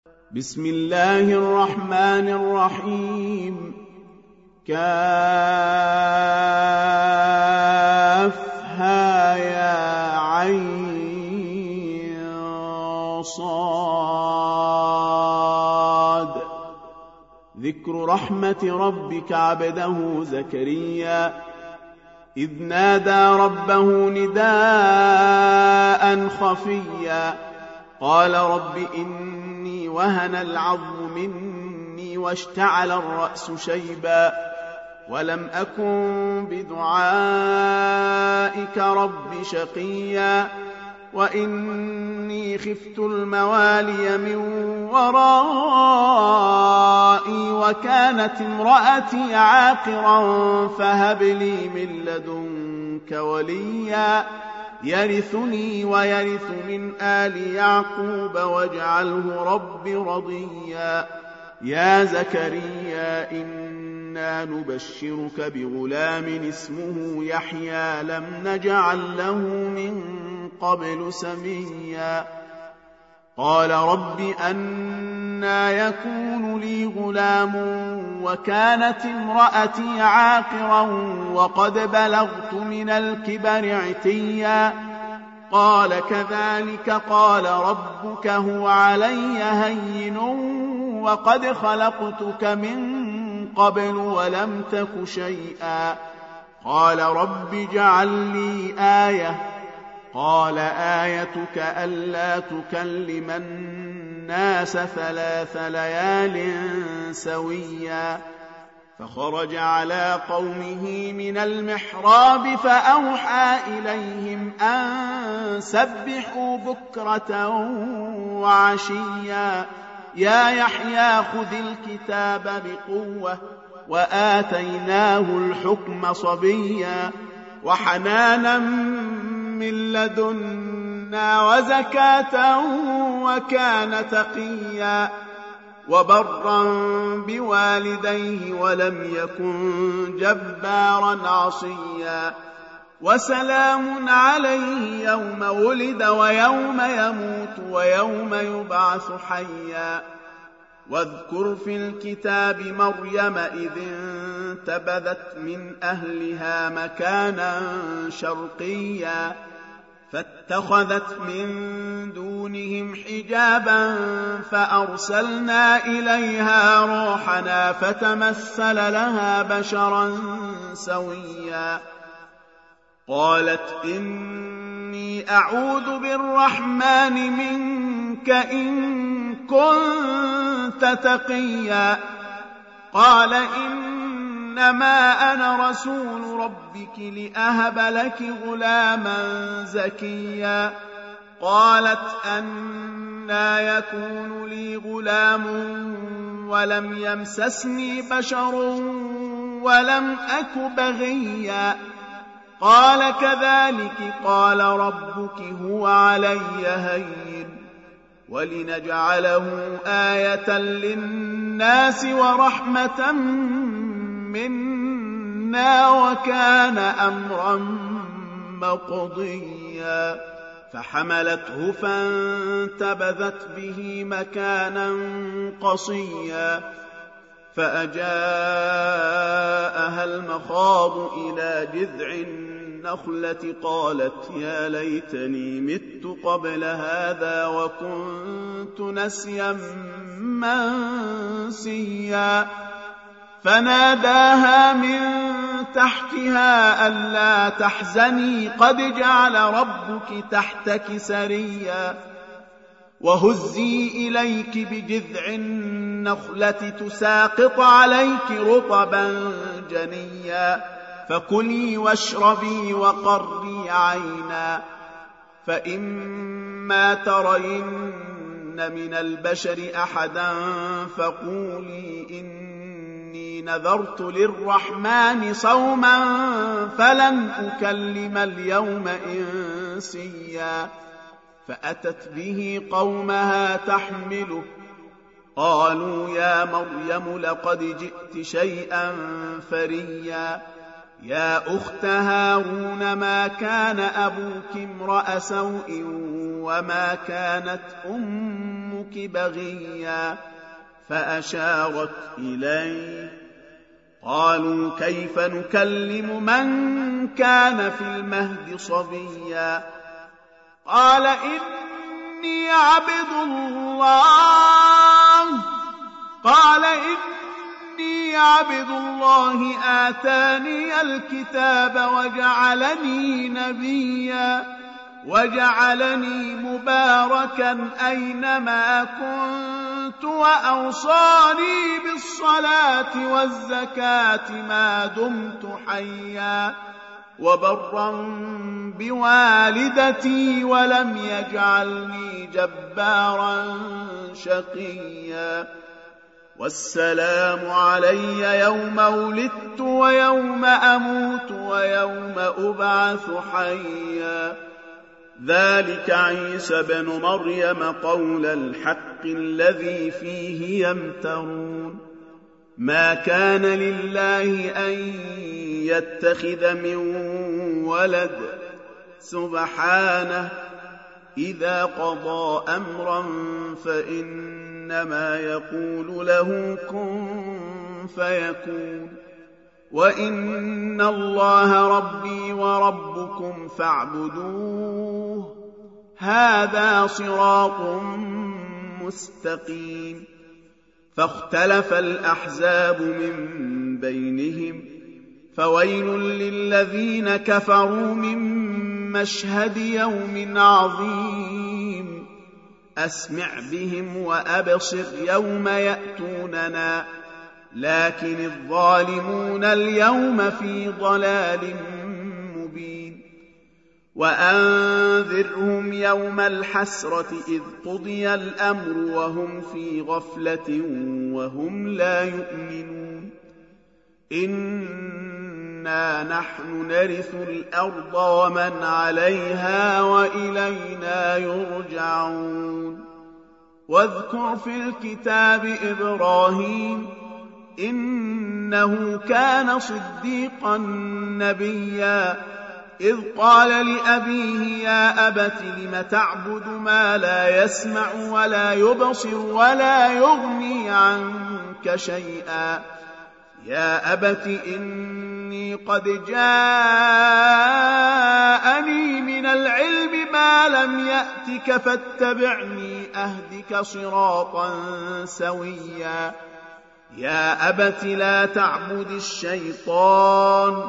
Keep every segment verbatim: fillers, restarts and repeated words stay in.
بسم الله الرحمن الرحيم. كافها يا عين صاد. ذكر رحمة ربك عبده زكريا إذ نادى ربه نداء خفيا قال رب إني وهن العظم مني واشتعل الرأس شيبا ولم أكن بدعائك رب شقيا وإني خفت الموالي من ورائي وكانت امرأتي عاقرا فهب لي من لدنك وليا يرثني ويرث من آل يعقوب واجعله رب رضيا. يا زكريا إنا نبشرك بغلام اسمه يحيى لم نجعل له من قبل سميا قال رب أنى يكون لي غلام وكانت امرأتي عاقرا وقد بلغت من الكبر عتيا قال كذلك قال ربك هو علي هين وقد خلقتك من قبل ولم تك شيئا قال رب اجعل لي آية قال آيتك ألا تكلم الناس ثلاث ليال سويا فخرج على قومه من المحراب فأوحى إليهم أن سبحوا بكرة وعشيا يا يحيى خذ الكتاب بقوة وآتيناه الحكم صبيا وحنانا من لدنا وزكاة وكان تقيا وبرا بوالديه ولم يكن جبارا عصيا وسلام عليه يوم ولد ويوم يموت ويوم يبعث حيا واذكر في الكتاب مريم إذ انتبذت من أهلها مكانا شرقيا فاتخذت من دونهم حجابا فأرسلنا إليها روحنا فتمثل لها بشرا سويا قالت إني أعوذ بالرحمن منك إن كنت تقيا قال إنما أنا رسول ربك لأهب لك غلاما زكيا قالت أنى يكون لي غلام ولم يمسسني بشر ولم أك بغيا قال كذلك قال ربك هو علي هين ولنجعله آية للناس ورحمة منا وكان أمرا مقضيا فحملته فانتبذت به مكانا قصيا فأجاءها المخاض إلى جذع النخلة قالت يا ليتني مت قبل هذا وكنت نسيا منسيا فناداها من تحتها ألا تحزني قد جعل ربك تحتك سريا وهزي إليك بجذع النخلة تساقط عليك رطبا جنيا فكلي واشربي وقري عينا فإما ترين من البشر أحدا فقولي إني نذرت للرحمن صوما فلن أكلم اليوم إنسيا فأتت به قومها تحمله قالوا يا مريم لقد جئت شيئا فريا يا أخت هارون ما كان أبوك امرأ سوء وما كانت أمك منك بغيا فأشارت إليه. قالوا كيف نكلم من كان في المهد صبيا قال إني عبد الله قال إني عبد الله آتاني الكتاب وجعلني نبيا وجعلني مباركا أينما كنت وأوصاني بالصلاة والزكاة ما دمت حيا وبرا بوالدتي ولم يجعلني جبارا شقيا والسلام علي يوم ولدت ويوم أموت ويوم أبعث حيا ذلك عيسى بن مريم قول الحق الذي فيه يمترون ما كان لله أن يتخذ من ولد سبحانه إذا قضى أمرا فإنما يقول له كن فيكون وإن الله ربي وربكم فاعبدوه هذا صراط مستقيم فاختلف الأحزاب من بينهم فويل للذين كفروا من مشهد يوم عظيم أسمع بهم وأبصر يوم يأتوننا لكن الظالمون اليوم في ضلال مبين وأنذرهم يوم الحسرة إذ قضي الأمر وهم في غفلة وهم لا يؤمنون إنا نحن نرث الأرض ومن عليها وإلينا يرجعون واذكر في الكتاب إبراهيم إنه كان صديقا نبيا إذ قال لأبيه يا أبت لم تعبد ما لا يسمع ولا يبصر ولا يغني عنك شيئا يا أبت إني قد جاءني من العلم ما لم يأتك فاتبعني أهدك صراطا سويا يا أبت لا تعبد الشيطان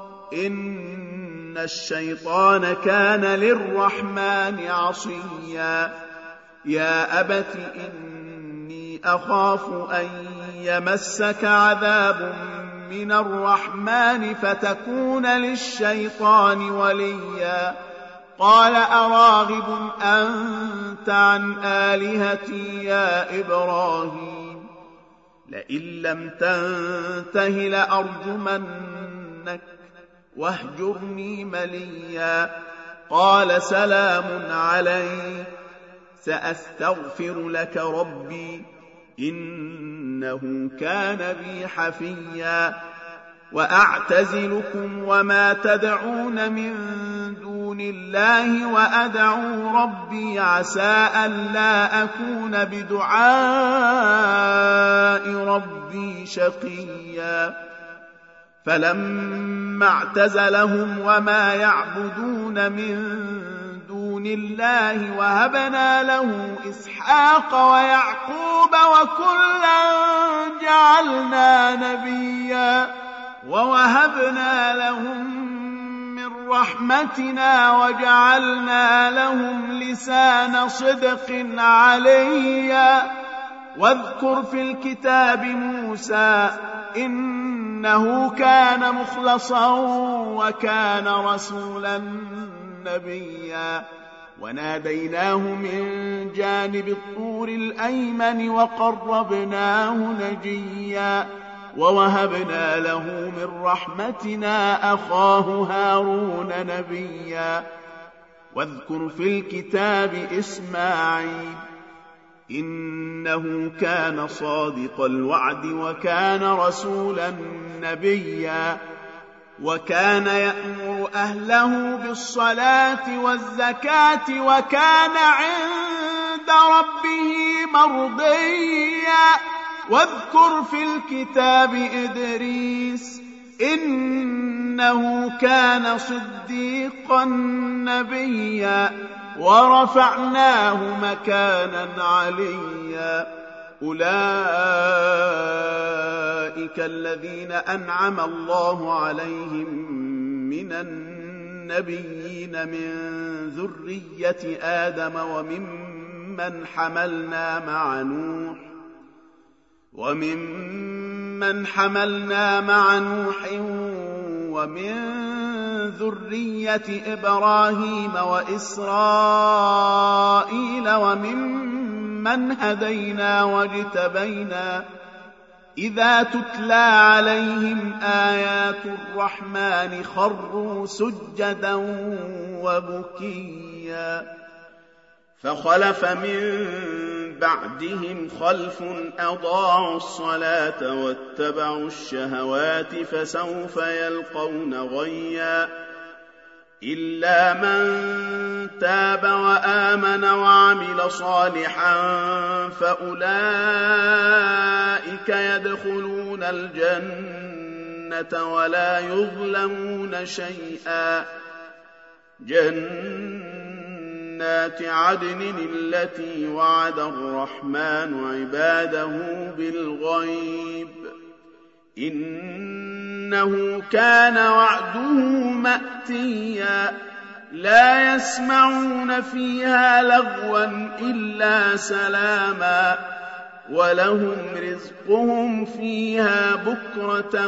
إن الشيطان كان للرحمن عصيا يا أبت إني أخاف أن يمسك عذاب من الرحمن فتكون للشيطان وليا قال أراغب أنت عن آلهتي يا إبراهيم لئن لم تنته لأرجمنك واهجرني مليا قال سلام عليك سأستغفر لك ربي إنه كان بي حفيا وأعتزلكم وما تدعون من دون الله وأدعو ربي عسى ألا أكون بدعاء ربي شقيا فلما اعتزلهم وما يعبدون من دون الله وهبنا له إسحاق ويعقوب وكلا جعلنا نبيا ووهبنا لهم من رحمتنا وجعلنا لهم لسان صدق عليا واذكر في الكتاب موسى إنه كان مخلصا وكان رسولا نبيا وناديناه من جانب الطور الأيمن وقربناه نجيا ووهبنا له من رحمتنا أخاه هارون نبيا واذكر في الكتاب إسماعيل إنه كان صادق الوعد وكان رسولا نبيا وكان يأمر أهله بالصلاة والزكاة وكان عند ربه مرضيا واذكر في الكتاب إدريس إنه كان صديقا نبيا ورفعناه مكانا عليا أولئك الذين أنعم الله عليهم من النبيين من ذرية آدم وممن حملنا مع نوح وممن حملنا مع نوح ومن ذرية إبراهيم وإسرائيل وممن هدينا واجتبينا إذا تتلى عليهم آيات الرحمن خروا سجدا وبكيا فخلف من بعدهم خلف أضاعوا الصلاة واتبعوا الشهوات فسوف يلقون غيا إلا من تاب وآمن وعمل صالحا فأولئك يدخلون الجنة ولا يظلمون شيئا جنات عدن التي وعد الرحمن عباده بالغيب إنه كان وعده مأتيا لا يسمعون فيها لغوا إلا سلاما ولهم رزقهم فيها بكرة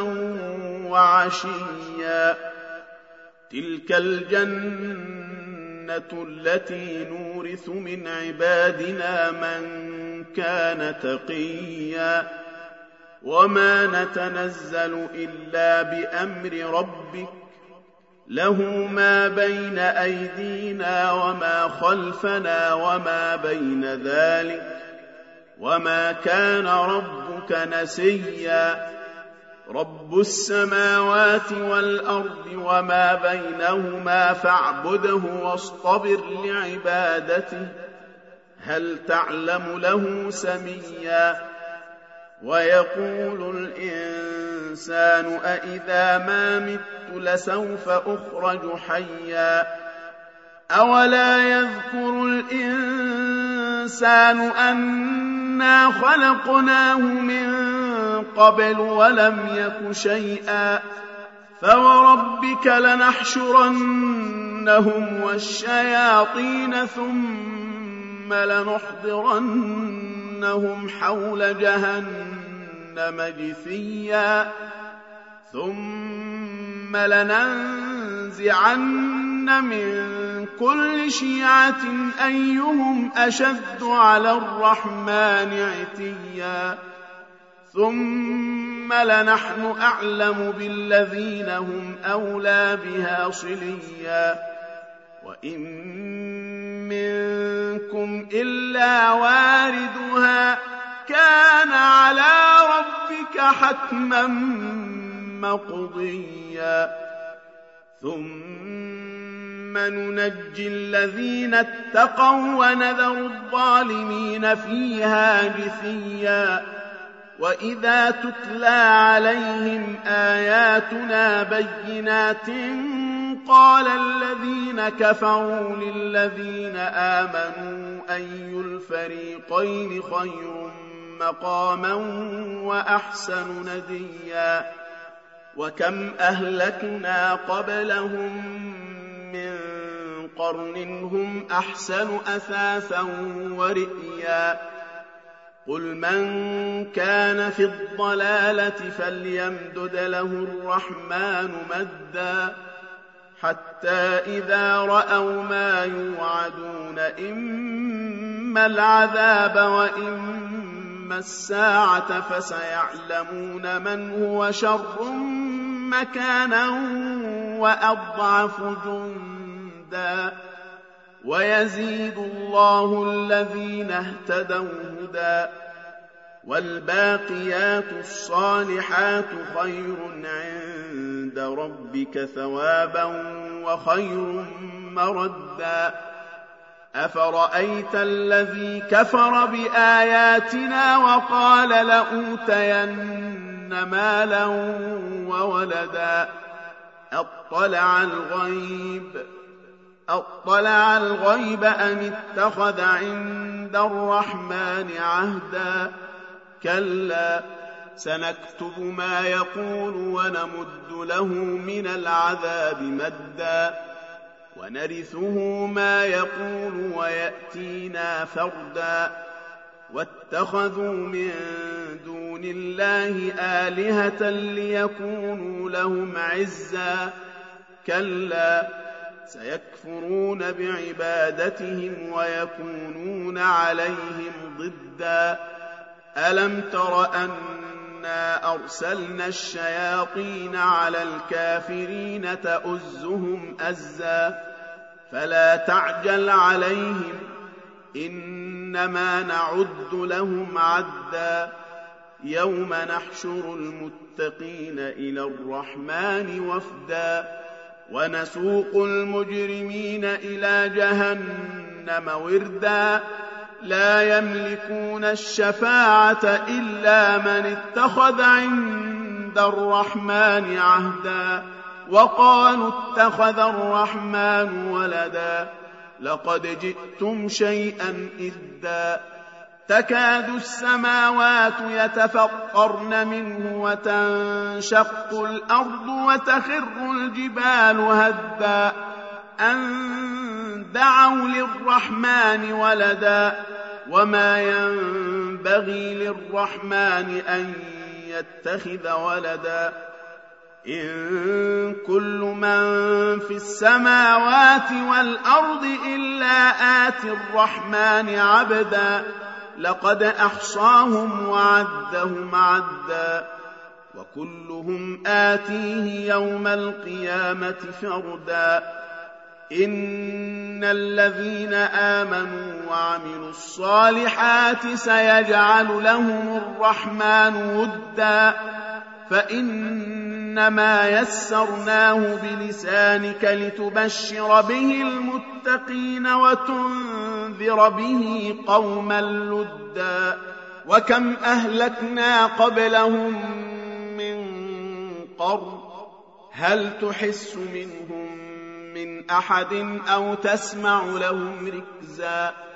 وعشيا تلك الجنة التي نورث من عبادنا من كان تقيا وما نتنزل إلا بأمر ربك له ما بين أيدينا وما خلفنا وما بين ذلك وما كان ربك نسيا رب السماوات والأرض وما بينهما فاعبده واصطبر لعبادته هل تعلم له سميا ويقول الإنسان أإذا ما مت لسوف أخرج حيا أولا يذكر الإنسان أنا خلقناه من قبل ولم يك شيئا فوربك لنحشرنهم والشياطين ثم لنحضرنهم حول جهنم جثيا ثم لننزعن من كل شيعة أيهم أشد على الرحمن عتيا ثم لنحن أعلم بالذين هم أولى بها صليا وإن منكم إلا واردها كان على ربك حتما مقضيا ثم ننجي الذين اتقوا ونذر الظالمين فيها جثيا وإذا تتلى عليهم آياتنا بينات قال الذين كفروا للذين آمنوا أي الفريقين خير مقاما وأحسن نديا وكم أهلكنا قبلهم من قرن هم أحسن أثاثا ورئيا قل من كان في الضلالة فليمدد له الرحمن مدا حتى إذا رأوا ما يوعدون إما العذاب وإما الساعة فسيعلمون من هو شر مكانا وأضعف جندا ويزيد الله الذين اهتدوا هدى والباقيات الصالحات خير عند ربك ثوابا وخير مردا أفرأيت الذي كفر بآياتنا وقال لأوتين مالا وولدا أطلع الغيب أطلع الغيب أم اتخذ عند الرحمن عهدا كلا سنكتب ما يقول ونمد له من العذاب مدا ونرثه ما يقول ويأتينا فردا واتخذوا من دون الله آلهة ليكونوا لهم عزا كلا سيكفرون بعبادتهم ويكونون عليهم ضدا ألم تر أنا أرسلنا الشياطين على الكافرين تؤزهم أزا فلا تعجل عليهم إنما نعد لهم عدا يوم نحشر المتقين إلى الرحمن وفدا ونسوق المجرمين إلى جهنم وردا لا يملكون الشفاعة إلا من اتخذ عند الرحمن عهدا وقالوا اتخذ الرحمن ولدا لقد جئتم شيئا إدا تكاد السماوات يتفطرن منه وتنشق الأرض وتخر الجبال هدا أن دعوا للرحمن ولدا وما ينبغي للرحمن أن يتخذ ولدا إن كل من في السماوات والأرض إلا آتي الرحمن عبدا لقد أحصاهم وعدهم عدا وكلهم آتيه يوم القيامة فردا إن الذين آمنوا وعملوا الصالحات سيجعل لهم الرحمن ودا فإنما يسرناه بلسانك لتبشر به المتقين وتنذر به قوما لدا وكم أهلكنا قبلهم من قرن هل تحس منهم من أحد أو تسمع لهم ركزا